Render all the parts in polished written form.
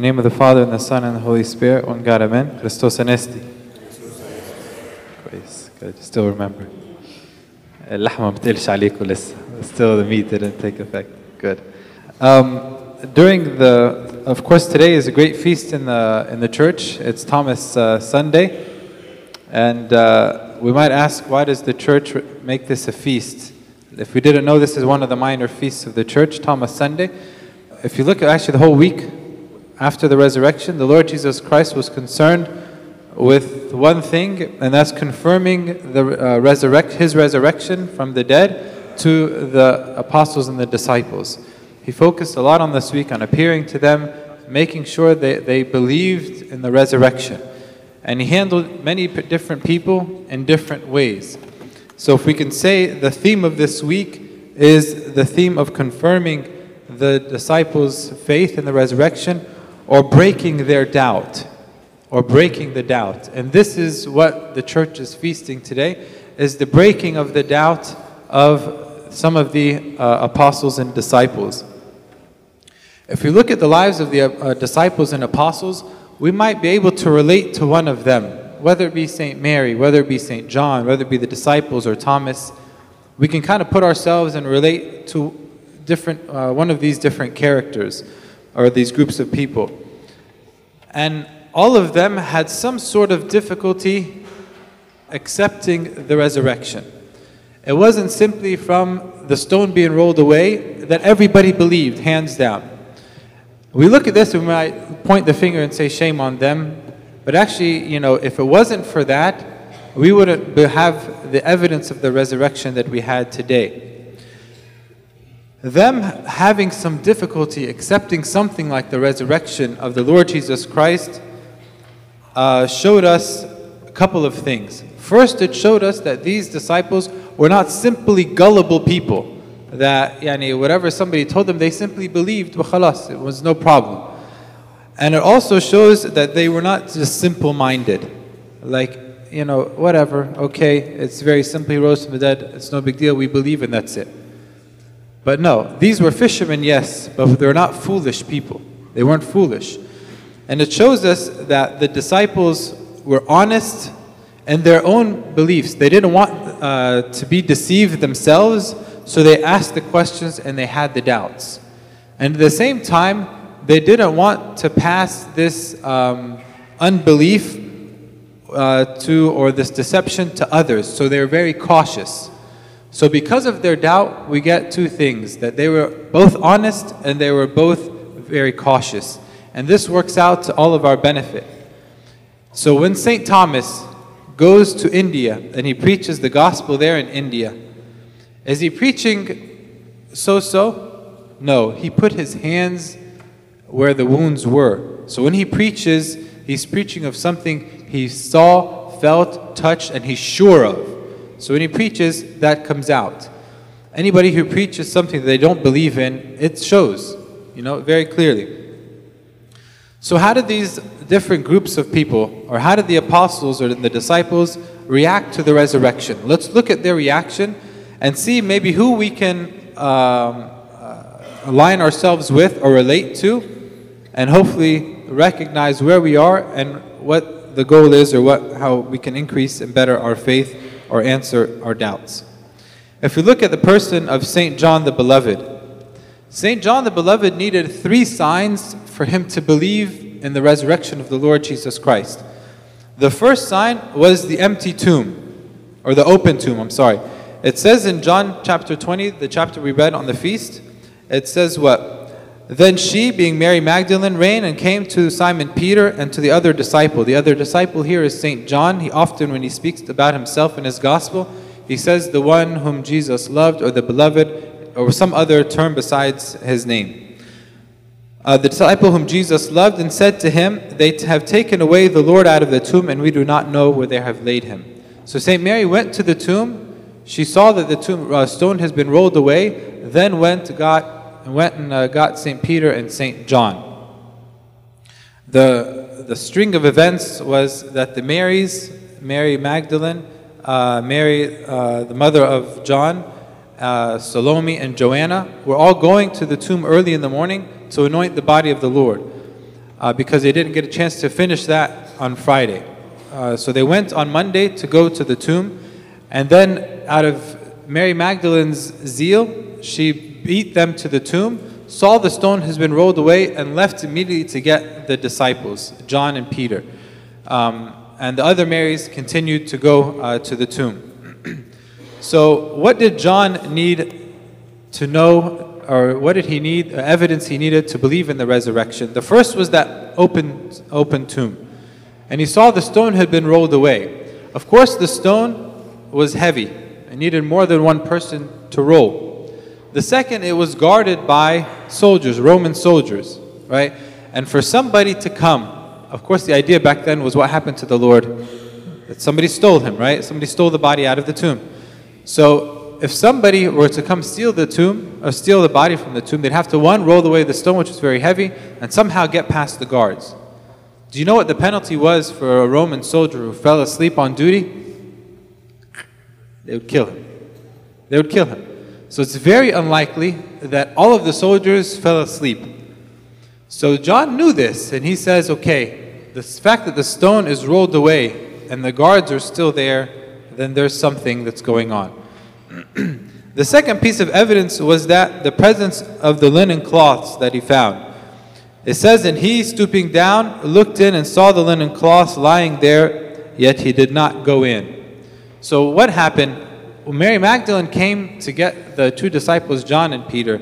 name of the Father, and the Son, and the Holy Spirit, one God, Amen. Christos Anesti. Praise. Good. Still remember. اللحمة ما بتقلش عليكم لسه. Still the meat didn't take effect. Good. Of course, today is a great feast in the church. It's Thomas Sunday, and we might ask, why does the church make this a feast? If we didn't know, this is one of the minor feasts of the church, Thomas Sunday. If you look at actually the whole week after the resurrection, the Lord Jesus Christ was concerned with one thing, and that's confirming His resurrection from the dead to the apostles and the disciples. He focused a lot on this week on appearing to them, making sure they believed in the resurrection. And he handled many different people in different ways. So if we can say the theme of this week is the theme of confirming the disciples' faith in the resurrection, or breaking their doubt, or breaking the doubt. And this is what the church is feasting today, is the breaking of the doubt of some of the apostles and disciples. If we look at the lives of the disciples and apostles, we might be able to relate to one of them, whether it be St. Mary, whether it be St. John, whether it be the disciples or Thomas. We can kind of put ourselves and relate to one of these different characters, or these groups of people. And all of them had some sort of difficulty accepting the resurrection. It wasn't simply from the stone being rolled away that everybody believed, hands down. We look at this and we might point the finger and say shame on them, but actually, if it wasn't for that, we wouldn't have the evidence of the resurrection that we had today. Them having some difficulty accepting something like the resurrection of the Lord Jesus Christ showed us a couple of things. First, it showed us that these disciples were not simply gullible people, that whatever somebody told them, they simply believed, وخلاص, it was no problem. And it also shows that they were not just simple-minded, like, whatever, okay, it's very simple, he rose from the dead, it's no big deal, we believe and that's it. But no, these were fishermen, yes, but they were not foolish people. They weren't foolish. And it shows us that the disciples were honest in their own beliefs. They didn't want to be deceived themselves, so they asked the questions and they had the doubts. And at the same time, they didn't want to pass this unbelief or this deception to others, so they were very cautious. So because of their doubt, we get two things, that they were both honest and they were both very cautious. And this works out to all of our benefit. So when St. Thomas goes to India and he preaches the gospel there in India, is he preaching so-so? No, he put his hands where the wounds were. So when he preaches, he's preaching of something he saw, felt, touched, and he's sure of. So when he preaches, that comes out. Anybody who preaches something that they don't believe in, it shows, very clearly. So how did these different groups of people, or how did the apostles or the disciples react to the resurrection? Let's look at their reaction and see maybe who we can align ourselves with or relate to, and hopefully recognize where we are and what the goal is, or how we can increase and better our faith or answer our doubts. If we look at the person of St. John the Beloved, St. John the Beloved needed 3 signs for him to believe in the resurrection of the Lord Jesus Christ. The first sign was the empty tomb, or the open tomb, I'm sorry. It says in John chapter 20, the chapter we read on the feast, it says what? Then she, being Mary Magdalene, ran and came to Simon Peter and to the other disciple. The other disciple here is St. John. He often, when he speaks about himself in his gospel, he says the one whom Jesus loved, or the beloved, or some other term besides his name. The disciple whom Jesus loved, and said to him, they have taken away the Lord out of the tomb, and we do not know where they have laid him. So St. Mary went to the tomb. She saw that the stone has been rolled away, then went and got St. Peter and St. John. The string of events was that the Mary Magdalene, Mary, the mother of John, Salome and Joanna were all going to the tomb early in the morning to anoint the body of the Lord. because they didn't get a chance to finish that on Friday. So they went on Monday to go to the tomb, and then out of Mary Magdalene's zeal, she beat them to the tomb, saw the stone has been rolled away, and left immediately to get the disciples, John and Peter. And the other Marys continued to go to the tomb. So what did John need to know, or what did he need, evidence he needed to believe in the resurrection? The first was that open tomb. And he saw the stone had been rolled away. Of course, the stone was heavy. It needed more than one person to roll. The second, it was guarded by soldiers, Roman soldiers, right? And for somebody to come, of course the idea back then was what happened to the Lord, that somebody stole him, right? Somebody stole the body out of the tomb. So if somebody were to come steal the tomb, or steal the body from the tomb, they'd have to, one, roll away the stone, which was very heavy, and somehow get past the guards. Do you know what the penalty was for a Roman soldier who fell asleep on duty? They would kill him. They would kill him. So it's very unlikely that all of the soldiers fell asleep. So John knew this, and he says, okay, the fact that the stone is rolled away and the guards are still there, then there's something that's going on. The second piece of evidence was that the presence of the linen cloths that he found. It says, and he, stooping down, looked in and saw the linen cloths lying there, yet he did not go in. So what happened? When Mary Magdalene came to get the two disciples, John and Peter,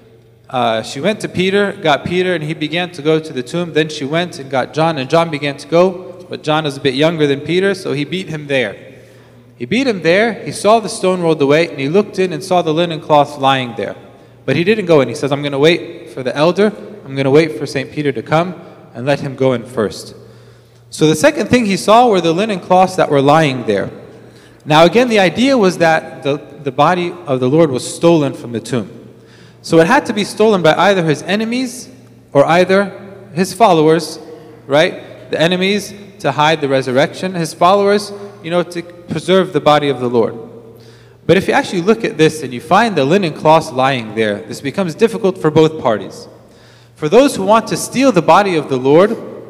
she went to Peter, got Peter, and he began to go to the tomb. Then she went and got John, and John began to go, but John was a bit younger than Peter, so he beat him there. He beat him there, he saw the stone rolled away, and he looked in and saw the linen cloths lying there. But he didn't go in. He says, I'm going to wait for the elder, I'm going to wait for St. Peter to come and let him go in first. So the second thing he saw were the linen cloths that were lying there. Now again, the idea was that the body of the Lord was stolen from the tomb. So it had to be stolen by either his enemies or either his followers, right? The enemies to hide the resurrection, his followers, to preserve the body of the Lord. But if you actually look at this and you find the linen cloths lying there, this becomes difficult for both parties. For those who want to steal the body of the Lord,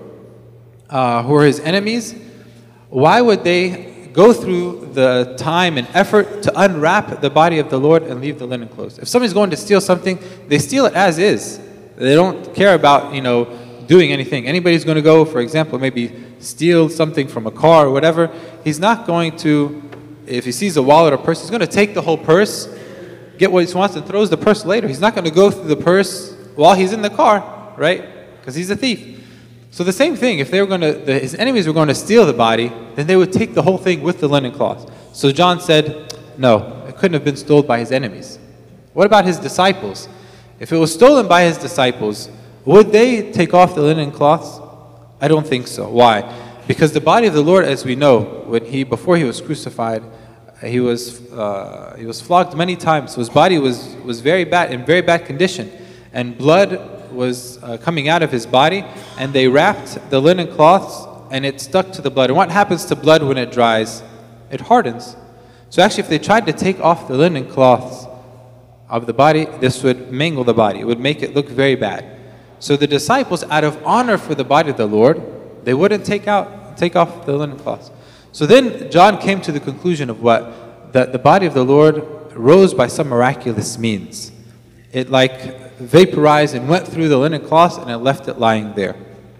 who are his enemies, why would they go through the time and effort to unwrap the body of the Lord and leave the linen clothes? If somebody's going to steal something, they steal it as is. They don't care about, doing anything. Anybody's going to go, for example, maybe steal something from a car or whatever, he's not going to, if he sees a wallet or purse, he's going to take the whole purse, get what he wants, and throws the purse later. He's not going to go through the purse while he's in the car, right? Because he's a thief. So the same thing, if they were going to, his enemies were going to steal the body, then they would take the whole thing with the linen cloth. So John said, no, it couldn't have been stolen by his enemies. What about his disciples? If it was stolen by his disciples, would they take off the linen cloths? I don't think so. Why? Because the body of the Lord, as we know, before he was crucified, he was flogged many times. So his body was very bad, in very bad condition, and blood was coming out of his body, and they wrapped the linen cloths, and it stuck to the blood. And what happens to blood when it dries? It hardens. So actually, if they tried to take off the linen cloths of the body, this would mangle the body. It would make it look very bad. So the disciples, out of honor for the body of the Lord, they wouldn't take off the linen cloths. So then John came to the conclusion of what? That the body of the Lord rose by some miraculous means. It vaporized and went through the linen cloths, and it left it lying there.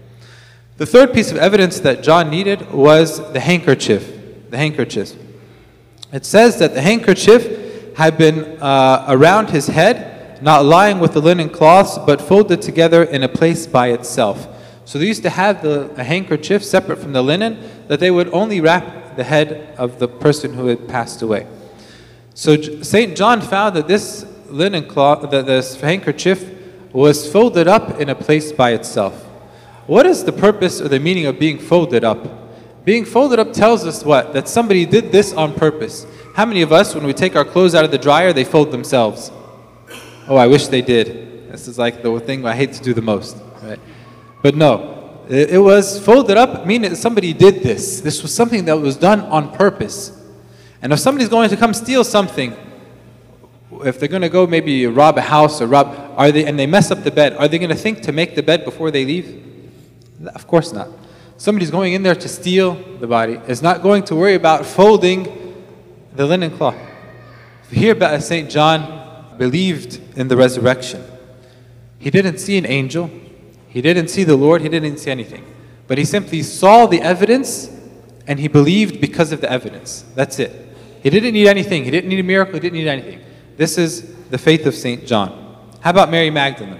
The third piece of evidence that John needed was the handkerchief. The handkerchief. It says that the handkerchief had been around his head, not lying with the linen cloths, but folded together in a place by itself. So they used to have a handkerchief separate from the linen, that they would only wrap the head of the person who had passed away. So St. John found that this linen cloth, that this handkerchief was folded up in a place by itself. What is the purpose or the meaning of being folded up? Being folded up tells us what? That somebody did this on purpose. How many of us, when we take our clothes out of the dryer, they fold themselves? Oh, I wish they did. This is like the thing I hate to do the most, right? But no, it was folded up, meaning somebody did this. This was something that was done on purpose. And if somebody's going to come steal something, if they're going to go maybe rob a house or and they mess up the bed, are they going to think to make the bed before they leave? Of course not. Somebody's going in there to steal the body is not going to worry about folding the linen cloth. Here, St. John believed in the resurrection. He didn't see an angel. He didn't see the Lord. He didn't see anything. But he simply saw the evidence and he believed because of the evidence. That's it. He didn't need anything. He didn't need a miracle. He didn't need anything. This is the faith of St. John. How about Mary Magdalene?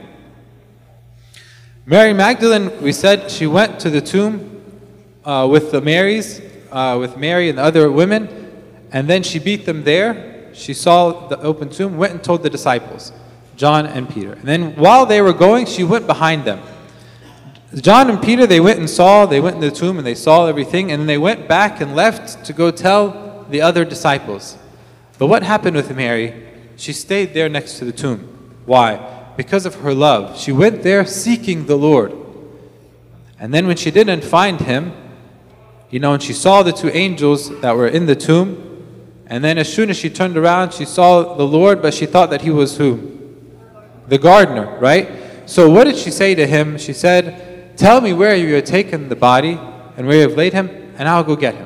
Mary Magdalene, we said she went to the tomb with the Marys, with Mary and the other women, and then she beat them there. She saw the open tomb, went and told the disciples, John and Peter. And then while they were going, she went behind them. John and Peter, they went in the tomb and they saw everything, and then they went back and left to go tell the other disciples. But what happened with Mary? She stayed there next to the tomb. Why? Because of her love. She went there seeking the Lord. And then when she didn't find him, and she saw the two angels that were in the tomb, and then as soon as she turned around, she saw the Lord, but she thought that he was who? The gardener, right? So what did she say to him? She said, tell me where you have taken the body and where you have laid him, and I'll go get him.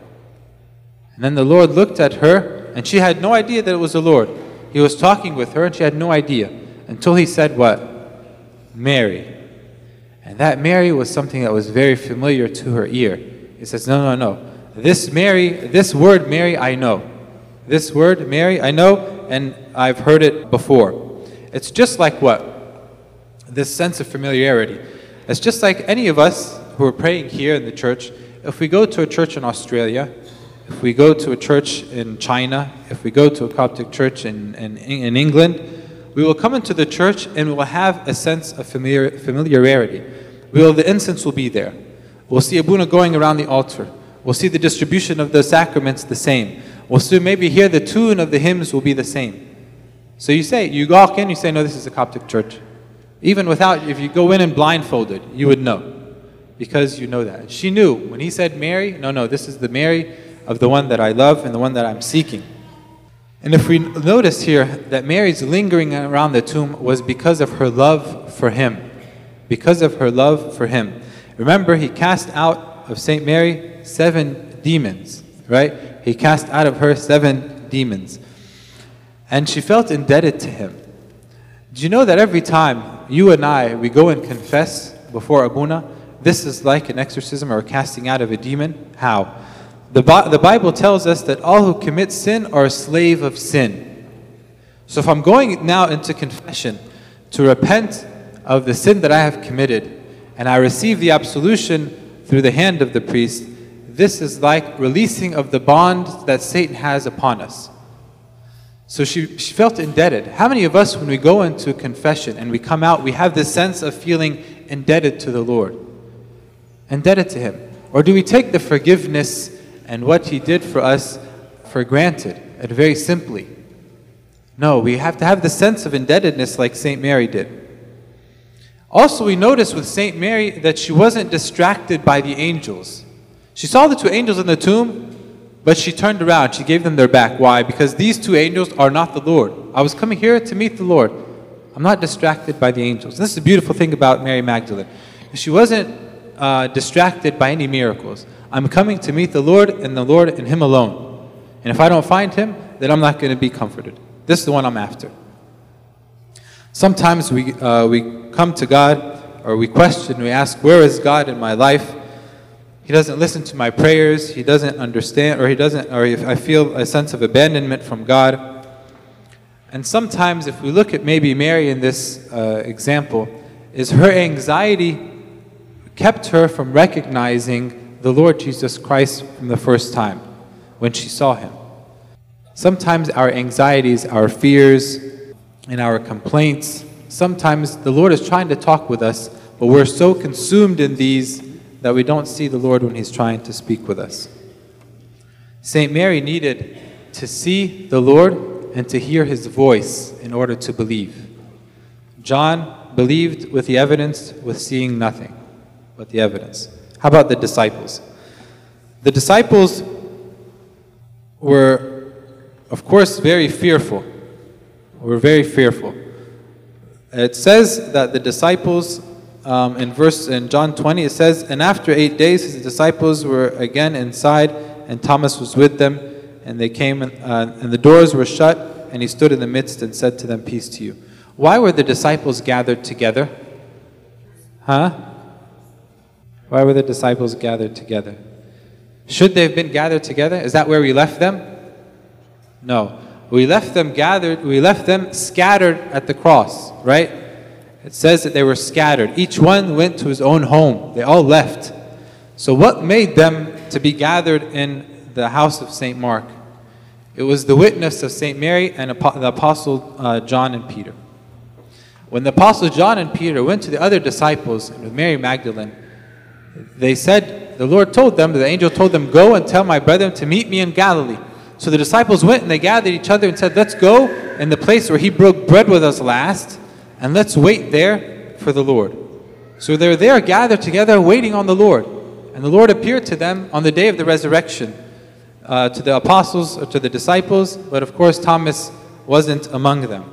And then the Lord looked at her, and she had no idea that it was the Lord. He was talking with her, and she had no idea, until he said what? Mary. And that Mary was something that was very familiar to her ear. He says, no. This word Mary, I know. This word Mary, I know, and I've heard it before. It's just like what? This sense of familiarity. It's just like any of us who are praying here in the church. If we go to a church in Australia, if we go to a church in China, if we go to a Coptic church in England, we will come into the church and we will have a sense of familiarity. The incense will be there. We'll see Abuna going around the altar. We'll see the distribution of the sacraments the same. We'll see maybe hear the tune of the hymns will be the same. So you walk in, you say, no, this is a Coptic church. Even if you go in and blindfolded, you would know. Because you know that. She knew. When he said Mary, no, this is the Mary of the one that I love and the one that I'm seeking. And if we notice here that Mary's lingering around the tomb was because of her love for him. Because of her love for him. Remember, he cast out of St. Mary 7 demons, right? He cast out of her 7 demons. And she felt indebted to him. Do you know that every time you and I, we go and confess before Abuna, this is like an exorcism or casting out of a demon? How? The Bible tells us that all who commit sin are a slave of sin. So if I'm going now into confession to repent of the sin that I have committed, and I receive the absolution through the hand of the priest, this is like releasing of the bond that Satan has upon us. So she felt indebted. How many of us, when we go into confession and we come out, we have this sense of feeling indebted to the Lord? Indebted to Him. Or do we take the forgiveness and what He did for us for granted, and very simply? No, we have to have the sense of indebtedness like St. Mary did. Also, we notice with St. Mary that she wasn't distracted by the angels. She saw the 2 angels in the tomb, but she turned around. She gave them their back. Why? Because these 2 angels are not the Lord. I was coming here to meet the Lord. I'm not distracted by the angels. And this is the beautiful thing about Mary Magdalene. She wasn't distracted by any miracles. I'm coming to meet the Lord and Him alone. And if I don't find Him, then I'm not going to be comforted. This is the one I'm after. Sometimes we come to God, or we question, we ask, where is God in my life? He doesn't listen to my prayers, He doesn't understand, or I feel a sense of abandonment from God. And sometimes if we look at maybe Mary in this example, is her anxiety kept her from recognizing the Lord Jesus Christ from the first time when she saw Him. Sometimes our anxieties, our fears, and our complaints, sometimes the Lord is trying to talk with us, but we're so consumed in these that we don't see the Lord when He's trying to speak with us. St. Mary needed to see the Lord and to hear His voice in order to believe. John believed with the evidence, with seeing nothing but the evidence. How about the disciples? The disciples were, of course, very fearful. It says that the disciples in John 20, it says, "And after 8 days his disciples were again inside, and Thomas was with them, and they came, and the doors were shut, and he stood in the midst and said to them, 'Peace to you.'" Why were the disciples gathered together? Huh? Why were the disciples gathered together? Should they have been gathered together? Is that where we left them? No. We left them scattered at the cross, right? It says that they were scattered. Each one went to his own home. They all left. So what made them to be gathered in the house of St. Mark? It was the witness of St. Mary and the Apostle John and Peter. When the Apostle John and Peter went to the other disciples with Mary Magdalene, they said, the Lord told them, the angel told them, "Go and tell my brethren to meet me in Galilee." So the disciples went and they gathered each other and said, "Let's go in the place where he broke bread with us last, and let's wait there for the Lord." So they're there gathered together waiting on the Lord. And the Lord appeared to them on the day of the resurrection, to the apostles, or to the disciples, but of course Thomas wasn't among them.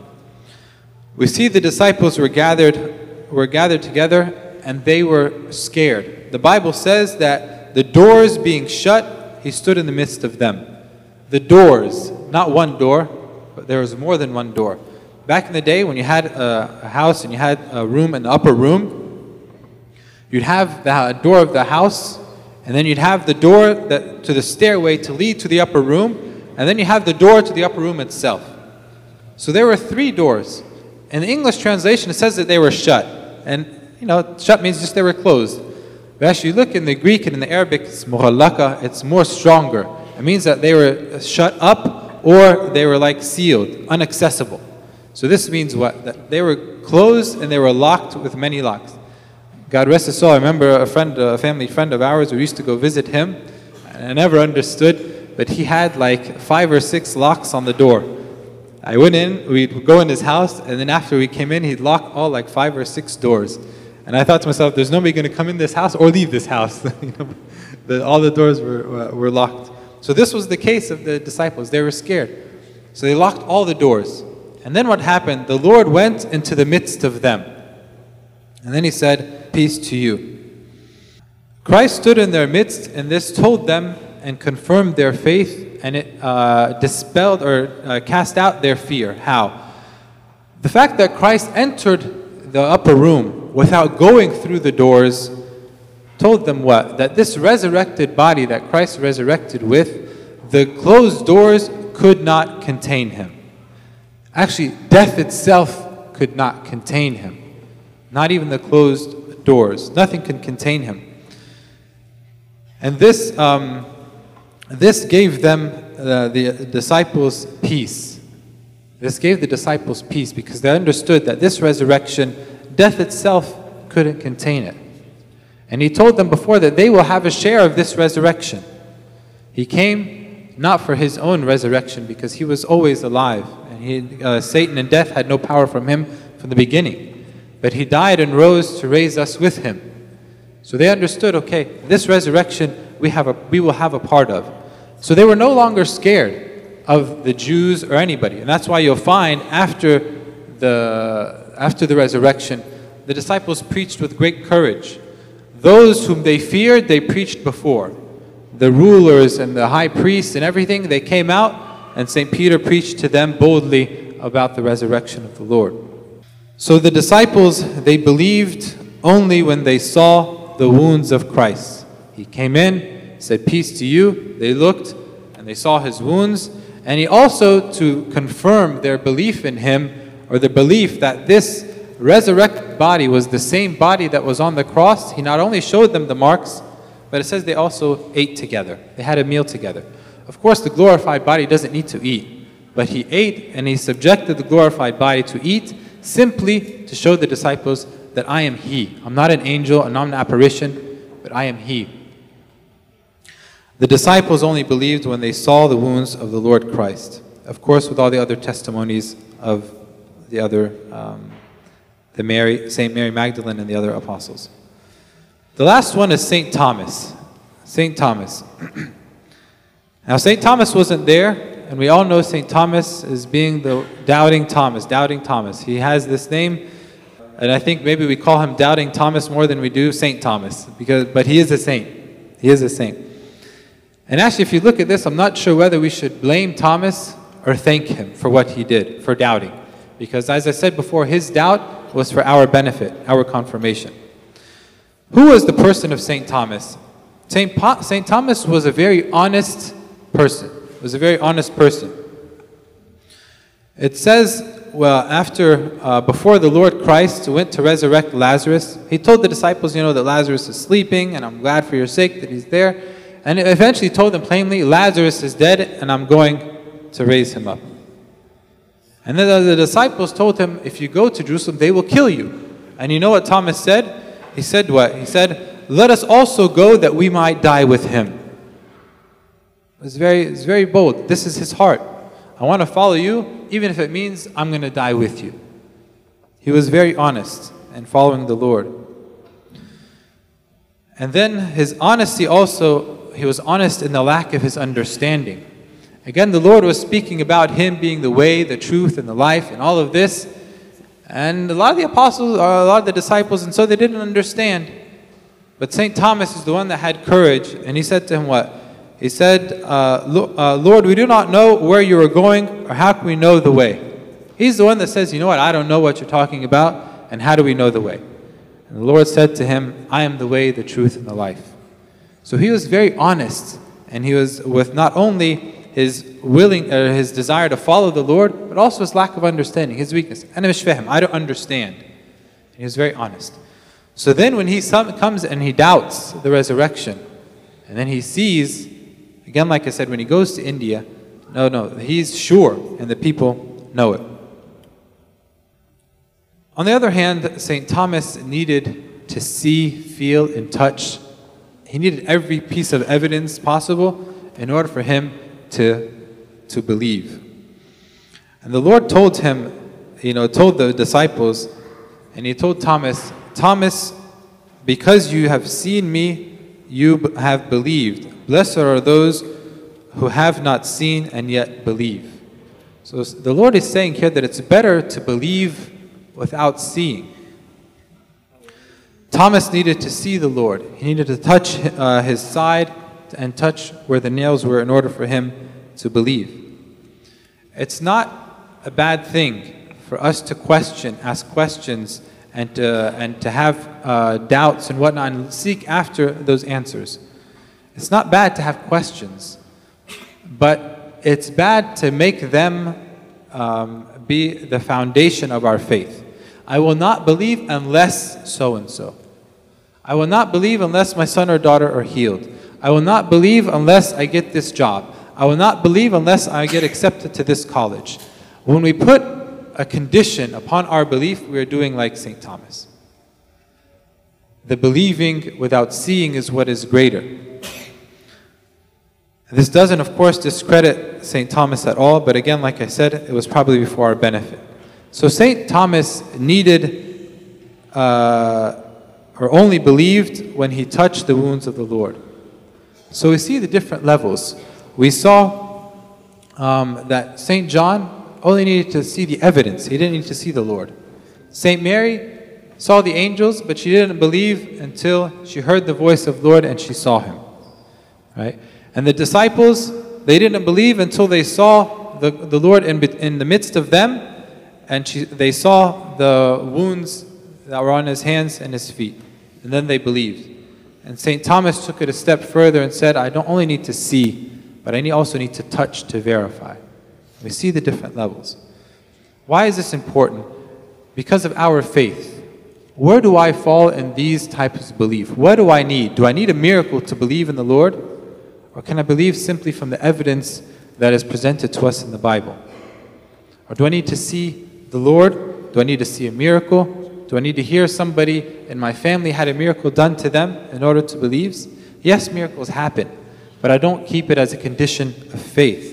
We see the disciples were gathered together and they were scared. The Bible says that the doors being shut, he stood in the midst of them. The doors, not one door, but there was more than one door. Back in the day when you had a house and you had a room in the upper room, you'd have the door of the house, and then you'd have the door to the stairway to lead to the upper room, and then you have the door to the upper room itself. So there were 3 doors. In the English translation, it says that they were shut. And, shut means just they were closed. But actually, look in the Greek and in the Arabic, it's mughallaka, it's more stronger. It means that they were shut up or they were like sealed, inaccessible. So this means what? That they were closed and they were locked with many locks. God rest his soul, I remember a family friend of ours, we used to go visit him, and I never understood, but he had like 5 or 6 locks on the door. I went in, we'd go in his house, and then after we came in, he'd lock all like 5 or 6 doors. And I thought to myself, there's nobody going to come in this house or leave this house. All the doors were locked. So this was the case of the disciples. They were scared. So they locked all the doors. And then what happened? The Lord went into the midst of them. And then he said, "Peace to you." Christ stood in their midst, and this told them and confirmed their faith, and it dispelled or cast out their fear. How? The fact that Christ entered the upper room without going through the doors told them what? That this resurrected body that Christ resurrected with, the closed doors could not contain him. Actually, death itself could not contain him. Not even the closed doors. Nothing can contain him. And this gave them, the disciples, peace. This gave the disciples peace because they understood that this resurrection, death itself couldn't contain it. And he told them before that they will have a share of this resurrection. He came not for his own resurrection because he was always alive. And Satan and death had no power from him from the beginning. But he died and rose to raise us with him. So they understood, okay, this resurrection we will have a part of. So they were no longer scared of the Jews or anybody. And that's why you'll find after the resurrection, the disciples preached with great courage. Those whom they feared, they preached before. The rulers and the high priests and everything, they came out, and St. Peter preached to them boldly about the resurrection of the Lord. So the disciples, they believed only when they saw the wounds of Christ. He came in, said, "Peace to you." They looked and they saw his wounds. And he also, to confirm their belief in him, or the belief that this resurrected body was the same body that was on the cross, he not only showed them the marks, but it says they also ate together. They had a meal together. Of course, the glorified body doesn't need to eat, but he ate and he subjected the glorified body to eat simply to show the disciples that I am he. I'm not an angel, I'm not an apparition, but I am he. The disciples only believed when they saw the wounds of the Lord Christ. Of course, with all the other testimonies of the other, Saint Mary Magdalene and the other apostles. The last one is Saint Thomas. Saint Thomas. Now, Saint Thomas wasn't there, and we all know Saint Thomas as being the doubting Thomas. He has this name And I think maybe we call him Doubting Thomas more than we do Saint Thomas, but he is a saint. He is a saint. And actually, if you look at this, I'm not sure whether we should blame Thomas or thank him for what he did, for doubting. Because as I said before, his doubt was for our benefit, our confirmation. Who was the person of Saint Thomas? Saint Thomas was a very honest person. Was a very honest person. It says, before the Lord Christ went to resurrect Lazarus, he told the disciples, that Lazarus is sleeping, and I'm glad for your sake that he's there. And eventually told them plainly, Lazarus is dead, and I'm going to raise him up. And then the disciples told him, if you go to Jerusalem, they will kill you. And you know what Thomas said? He said what? He said, let us also go that we might die with him. It's very bold. This is his heart. I want to follow you, even if it means I'm going to die with you. He was very honest in following the Lord. And then his honesty also, he was honest in the lack of his understanding. Again, the Lord was speaking about him being the way, the truth, and the life, and all of this. And a lot of the apostles, or a lot of the disciples, and so they didn't understand. But St. Thomas is the one that had courage, and he said to him what? He said, Lord, we do not know where you are going, or how can we know the way? He's the one that says, you know what, I don't know what you're talking about, and how do we know the way? And the Lord said to him, I am the way, the truth, and the life. So he was very honest, and he was with not only his desire to follow the Lord, but also his lack of understanding, his weakness. I don't understand. And he was very honest. So then when he comes and he doubts the resurrection, and then he sees, again like I said, when he goes to India, he's sure, and the people know it. On the other hand, St. Thomas needed to see, feel, and touch. He needed every piece of evidence possible in order for him to believe. And the Lord told him, told the disciples, and he told Thomas, Thomas, because you have seen me, you have believed. Blessed are those who have not seen and yet believe. So the Lord is saying here that it's better to believe without seeing. Thomas needed to see the Lord. He needed to touch his side and touch where the nails were in order for him to believe. It's not a bad thing for us to ask questions, and to have doubts and whatnot, and seek after those answers. It's not bad to have questions, but it's bad to make them be the foundation of our faith. I will not believe unless so-and-so. I will not believe unless my son or daughter are healed. I will not believe unless I get this job. I will not believe unless I get accepted to this college. When we put a condition upon our belief, we are doing like St. Thomas. The believing without seeing is what is greater. This doesn't, of course, discredit St. Thomas at all, but again, like I said, it was probably for our benefit. So St. Thomas needed, or only believed when he touched the wounds of the Lord. So we see the different levels. We saw that St. John only needed to see the evidence. He didn't need to see the Lord. St. Mary saw the angels, but she didn't believe until she heard the voice of the Lord and she saw him. Right? And the disciples, they didn't believe until they saw the Lord in the midst of them, and they saw the wounds that were on his hands and his feet. And then they believed. And St. Thomas took it a step further and said, I don't only need to see, but I also need to touch to verify. We see the different levels. Why is this important? Because of our faith. Where do I fall in these types of belief? What do I need? Do I need a miracle to believe in the Lord? Or can I believe simply from the evidence that is presented to us in the Bible? Or do I need to see the Lord? Do I need to see a miracle? Do I need to hear somebody in my family had a miracle done to them in order to believe? Yes, miracles happen, but I don't keep it as a condition of faith.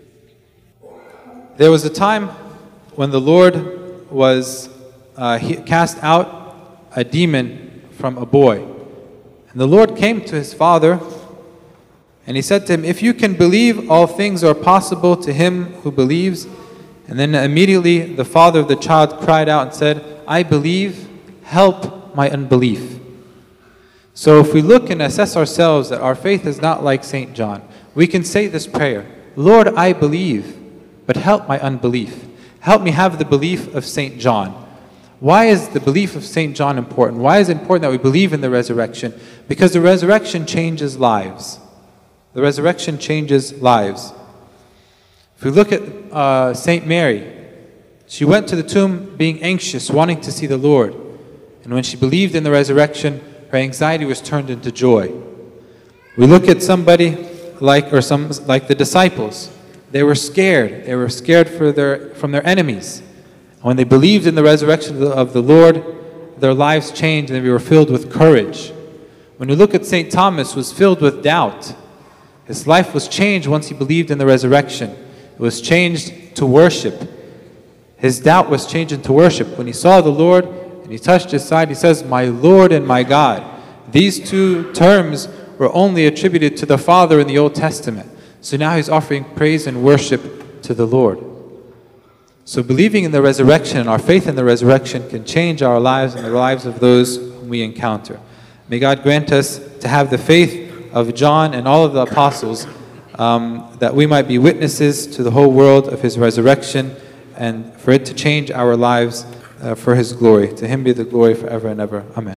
There was a time when the Lord was he cast out a demon from a boy. And the Lord came to his father and he said to him, if you can believe, all things are possible to him who believes. And then immediately the father of the child cried out and said, I believe, help my unbelief. So if we look and assess ourselves that our faith is not like St. John, we can say this prayer, Lord, I believe, but help my unbelief. Help me have the belief of St. John. Why is the belief of St. John important? Why is it important that we believe in the resurrection? Because the resurrection changes lives. The resurrection changes lives. If we look at St. Mary, she went to the tomb being anxious, wanting to see the Lord. And when she believed in the resurrection, her anxiety was turned into joy. We look at somebody like the disciples. They were scared. They were scared from their enemies. When they believed in the resurrection of the Lord, their lives changed and they were filled with courage. When you look at St. Thomas, who was filled with doubt, his life was changed once he believed in the resurrection. It was changed to worship. His doubt was changed into worship. When he saw the Lord and he touched his side, he says, "My Lord and my God." These two terms were only attributed to the Father in the Old Testament. So now he's offering praise and worship to the Lord. So believing in the resurrection and our faith in the resurrection can change our lives and the lives of those whom we encounter. May God grant us to have the faith of John and all of the apostles, that we might be witnesses to the whole world of his resurrection and for it to change our lives for his glory. To him be the glory forever and ever. Amen.